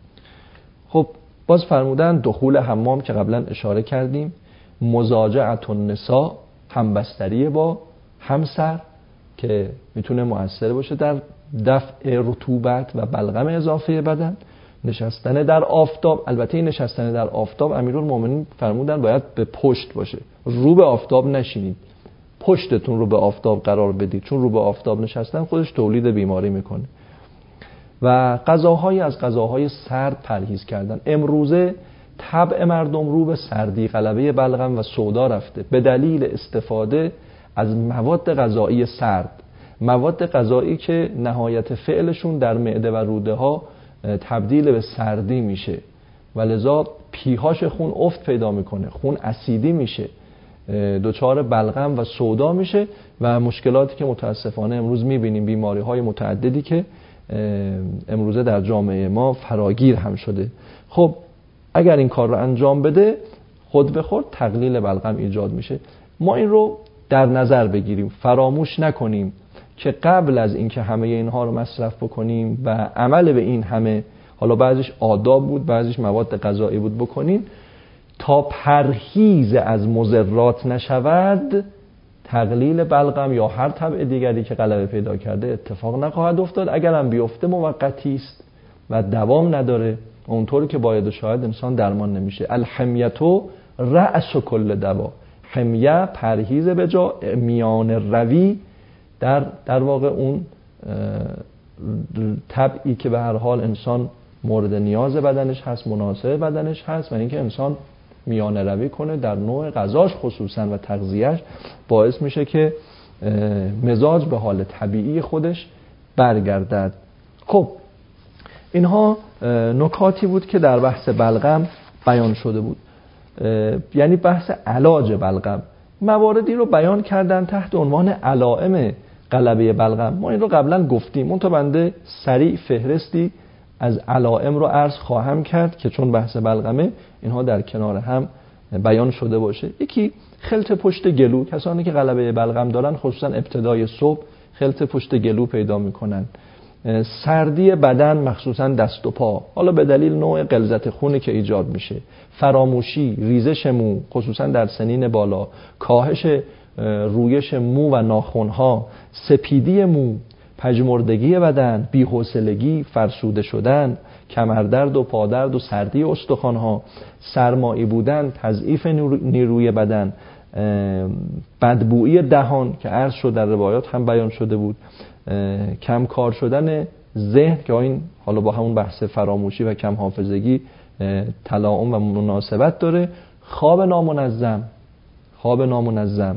خب باز فرمودن دخول حمام که قبلا اشاره کردیم، مزاجعت النساء، همبستری با همسر که میتونه مؤثر باشه در دفع رطوبت و بلغم اضافه بدن. نشستن در آفتاب، البته این نشستن در آفتاب امیرالمومنین فرمودن باید به پشت باشه، رو به آفتاب نشینید، پشتتون رو به آفتاب قرار بدید، چون رو به آفتاب نشستن خودش تولید بیماری میکنه. و غذاهایی از غذاهای سرد پرهیز کردن. امروزه طبع مردم رو به سردی، غلبه بلغم و سودا رفته به دلیل استفاده از مواد غذایی سرد، مواد غذایی که نهایت فعلشون در معده و روده ها تبدیل به سردی میشه و لذا پیهاش خون افت پیدا میکنه، خون اسیدی میشه، دچار بلغم و سودا میشه و مشکلاتی که متاسفانه امروز میبینیم، بیماری های متعددی که امروزه در جامعه ما فراگیر هم شده. خب اگر این کار رو انجام بده، خود به خود تقلیل بلغم ایجاد میشه. ما این رو در نظر بگیریم، فراموش نکنیم که قبل از اینکه همه اینها رو مصرف بکنیم و عمل به این همه، حالا بعضیش آداب بود، بعضیش مواد غذایی بود، بکنیم تا پرهیز از مضرات نشود، تقلیل بلغم یا هر طبع دیگری که غلبه پیدا کرده اتفاق نخواهد افتاد. اگرم بیفته موقتی است و دوام نداره، اونطوری که باید و شاید انسان درمان نمیشه. الحمیتو رأس کل دوا، حمیه پرهیز به جا، میان روی در واقع اون طبعی که به هر حال انسان مورد نیاز بدنش هست، مناسب بدنش هست، و اینکه انسان میانه روی کنه در نوع غذاش خصوصا و تغذیه‌اش، باعث میشه که مزاج به حال طبیعی خودش برگردد. خب اینها نکاتی بود که در بحث بلغم بیان شده بود، یعنی بحث علاج بلغم. مواردی رو بیان کردن تحت عنوان علائم غلبه بلغم. ما این رو قبلا گفتیم، منتها بنده سریع فهرستی از علائم رو عرض خواهم کرد که چون بحث بلغمه اینها در کنار هم بیان شده باشه. یکی خلط پشت گلو، کسانی که غلبه بلغم دارن خصوصا ابتدای صبح خلط پشت گلو پیدا میکنن. سردی بدن مخصوصا دست و پا، حالا به دلیل نوع غلظت خونی که ایجاد میشه، فراموشی، ریزش مو خصوصا در سنین بالا، کاهش رویش مو و ناخنها، سپیدی مو، پژمردگی بدن، بی‌حوصلگی، فرسوده شدن، کمردرد و پادرد و سردی استخوان‌ها، سرمایی بودن، تضعیف نیروی بدن، بدبویی دهان که عرض شد در روایات هم بیان شده بود، کم کار شدن ذهن که این حالا با همون بحث فراموشی و کم حافظگی تلاعم و مناسبت داره، خواب نامنظم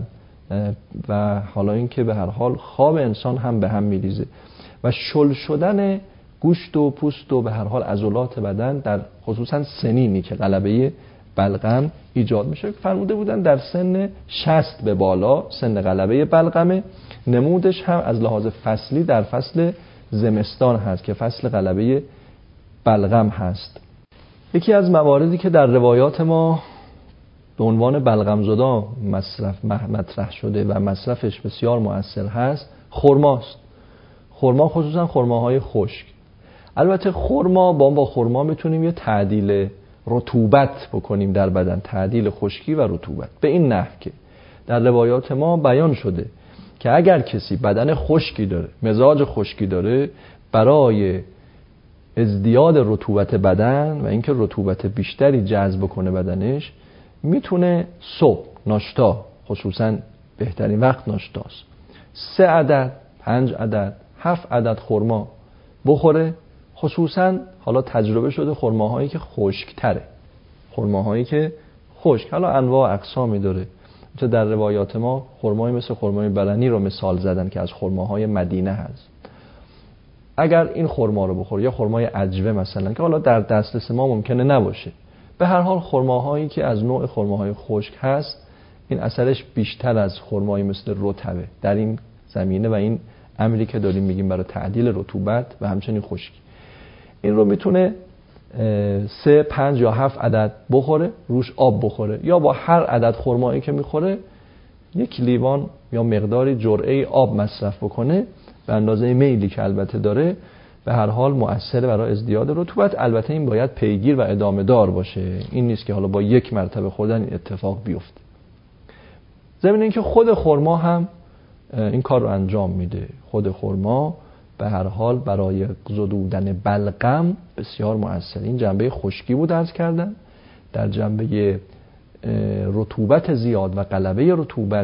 و حالا این که به هر حال خواب انسان هم به هم میریزه و شل شدن گوشت و پوست و به هر حال عضلات بدن در خصوصا سنینی که غلبه بلغم ایجاد میشه. فرموده بودن در سن 60 به بالا سن غلبه بلغمه. نمودش هم از لحاظ فصلی در فصل زمستان هست که فصل غلبه بلغم هست. یکی از مواردی که در روایات ما به عنوان بلغمزدا مطرح شده و مصرفش بسیار مؤثر هست خرماست. خرما خصوصا خرماهای خشک. البته با خرما میتونیم یه تعدیل رطوبت بکنیم در بدن، تعدیل خشکی و رطوبت، به این نحو که در روایات ما بیان شده که اگر کسی بدن خشکی داره، مزاج خشکی داره، برای ازدیاد رطوبت بدن و اینکه رطوبت بیشتری جذب کنه بدنش، میتونه صبح ناشتا، خصوصا بهترین وقت ناشتاست، 3 عدد، 5 عدد، 7 عدد خرما بخوره. خصوصا حالا تجربه شده خرماهایی که خشک‌تره، خرماهایی که خشک، حالا انواع اقسامی داره. مثلا در روایات ما خرمایی مثل خرمای بلنی رو مثال زدن که از خرماهای مدینه هست. اگر این خرما رو بخوره یا خرمای عجوه مثلا که حالا در دسترس ما ممکنه نباشه، به هر حال خرماهایی که از نوع خرماهای خشک هست این اثرش بیشتر از خرمایی مثل رطبه در این زمینه و این امری که داریم میگیم برای تعدیل رطوبت و همچنین خشکی. این رو میتونه 3، 5 یا 7 عدد بخوره، روش آب بخوره، یا با هر عدد خرمایی که میخوره 1 لیوان یا مقداری جرعه آب مصرف بکنه به اندازه میلی که البته داره. به هر حال مؤثر برای ازدیاد رطوبت. البته این باید پیگیر و ادامه دار باشه، این نیست که حالا با 1 مرتبه خوردن این اتفاق بیفته. ضمن اینکه خود خرما هم این کار رو انجام میده. خود خرما به هر حال برای زدودن بلغم بسیار مؤثر. این جنبه خشکی بود عرض کردم، در جنبه رطوبت زیاد و غلبه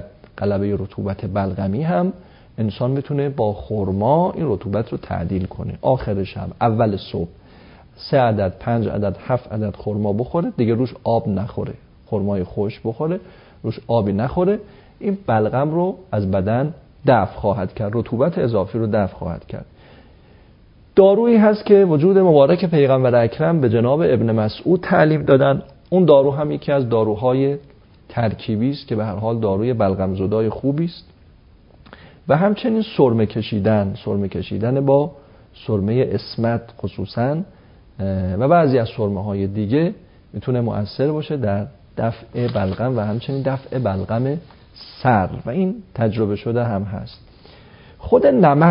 رطوبت بلغمی هم انسان میتونه با خرما این رطوبت رو تعدیل کنه. آخر شب، اول صبح 3 عدد، 5 عدد، 7 عدد خرما بخوره، دیگه روش آب نخوره، خرمای خشک بخوره، روش آبی نخوره. این بلغم رو از بدن دفع خواهد کرد، رطوبت اضافی رو دفع خواهد کرد. دارویی هست که وجود مبارک پیغمبر اکرم به جناب ابن مسعود تعلیم دادن. اون دارو هم یکی از داروهای ترکیبی است که به هر حال داروی بلغم زدای خوبی است. و همچنین سرمه کشیدن با سرمه اسمت خصوصا و بعضی از سرمه های دیگه میتونه مؤثر باشه در دفع بلغم و همچنین دفع بلغم سر و این تجربه شده هم هست. خود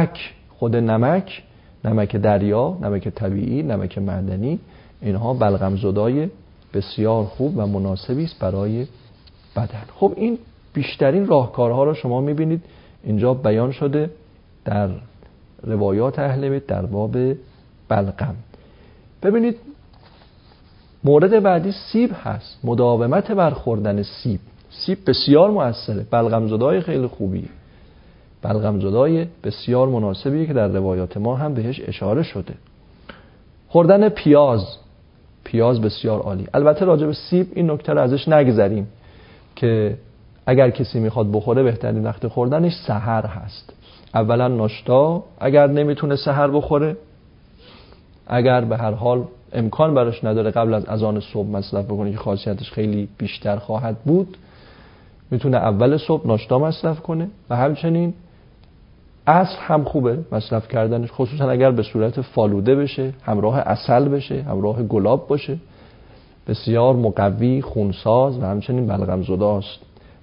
نمک دریا، نمک طبیعی، نمک معدنی، اینها بلغم زدای بسیار خوب و مناسبی است برای بدن. خب این بیشترین راهکارها رو شما میبینید اینجا بیان شده در روایات اهل بیت در باب بلغم. ببینید مورد بعدی سیب هست. مداومت بر خوردن سیب بسیار مؤثره، بلغم زدای خیلی خوبیه، بلغم زدای بسیار مناسبیه که در روایات ما هم بهش اشاره شده. خوردن پیاز بسیار عالی. البته راجع به سیب این نکته رو ازش نگذریم که اگر کسی میخواد بخوره بهترین وقت خوردنش سحر هست. اولا ناشتا، اگر نمیتونه سحر بخوره، اگر به هر حال امکان براش نداره قبل از اذان صبح مصرف بکنه که خاصیتش خیلی بیشتر خواهد بود، میتونه اول صبح ناشتا مصرف کنه و همچنین عصر هم خوبه مصرف کردنش، خصوصا اگر به صورت فالوده بشه، همراه عسل بشه، همراه گلاب باشه، بسیار مقوی، خونساز و همچنین بلغم زداست.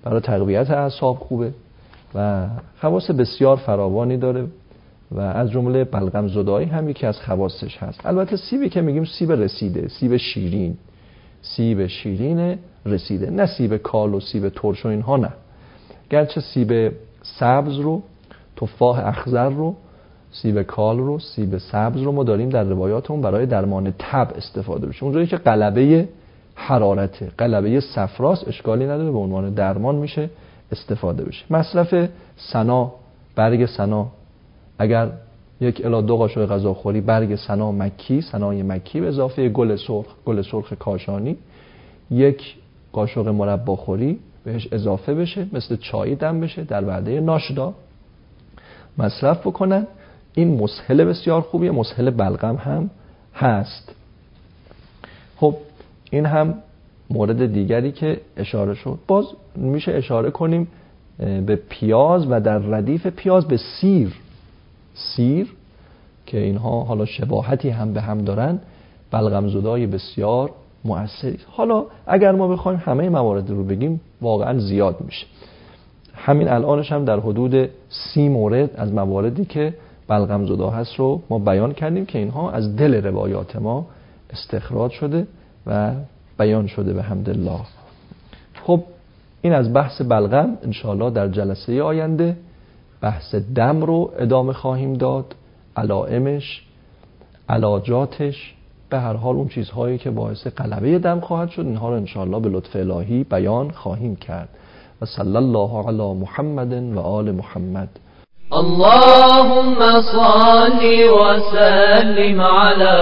برای تقویت اعصاب خوبه و خواص بسیار فراوانی داره و از جمله بلغم زدایی هم یکی از خواصش هست. البته سیبی که میگیم سیب رسیده، سیب شیرین، سیب شیرین رسیده، نه سیب کال و سیب ترش و اینها نه. گرچه سیب سبز رو، تفاح اخضر رو، سیب کال رو، سیب سبز رو ما داریم در روایاتمون برای درمان تب استفاده بشه. اونجایی که غلبه حرارته، غلبه صفراست، اشکالی نداره، به عنوان درمان میشه استفاده بشه. مصرف سنا، برگ سنا، اگر 1 الی 2 قاشق غذاخوری برگ سنا مکی، سنای مکی به اضافه گل سرخ کاشانی، 1 قاشق مرباخوری بهش اضافه بشه، مثل چای دم بشه، در وعده ناشتا مصرف بکنن. این مسهل بسیار خوبیه، مسهل بلغم هم هست. خب این هم مورد دیگری که اشاره شد. باز میشه اشاره کنیم به پیاز و در ردیف پیاز به سیر که اینها حالا شباهتی هم به هم دارن، بلغم زدای بسیار مؤثری. حالا اگر ما بخوایم همه موارد رو بگیم واقعا زیاد میشه. همین الانش هم در حدود 30 مورد از مواردی که بلغم زدا هست رو ما بیان کردیم که اینها از دل روایات ما استخراج شده و بیان شده به حمدالله. خب این از بحث بلغم. انشاءالله در جلسه آینده بحث دم رو ادامه خواهیم داد، علائمش، علاجاتش، به هر حال اون چیزهایی که باعث غلبه دم خواهد شد، اینها رو انشاءالله به لطف الهی بیان خواهیم کرد. و صلی الله علی محمد و آل محمد. اللهم صل وسلم على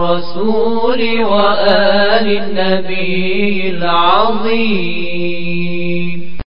الرسول وآل النبي العظيم.